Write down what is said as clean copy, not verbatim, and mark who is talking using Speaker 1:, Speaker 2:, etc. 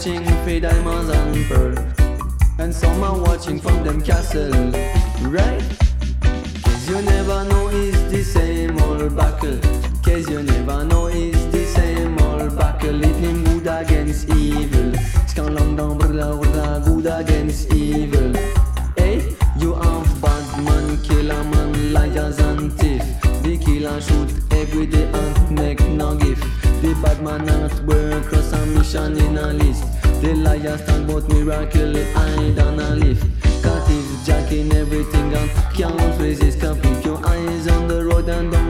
Speaker 1: searching for diamonds and pearl, and some are watching from them castle, right? Cause you never know it's the same old buckle. Cause you never know it's the same old buckle. If him good against evil, scan long down good against evil. Hey, you have bad man, killer man, liars and thief. The killer shoot every day and make no gift. The bad man at work cross a mission in a list. The liar stand but miracle hide on a lift. Cat is jacking everything and can't resist. Can put your eyes on the road and don't